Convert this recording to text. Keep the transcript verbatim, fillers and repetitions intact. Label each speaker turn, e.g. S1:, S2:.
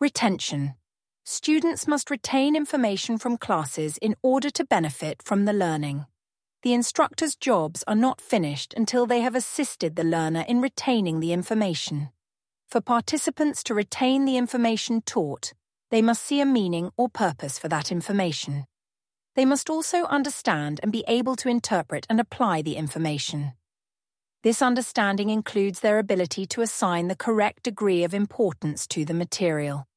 S1: Retention. Students must retain information from classes in order to benefit from the learning. The instructor's jobs are not finished until they have assisted the learner in retaining the information. For participants to retain the information taught, they must see a meaning or purpose for that information. They must also understand and be able to interpret and apply the information. This understanding includes their ability to assign the correct degree of importance to the material.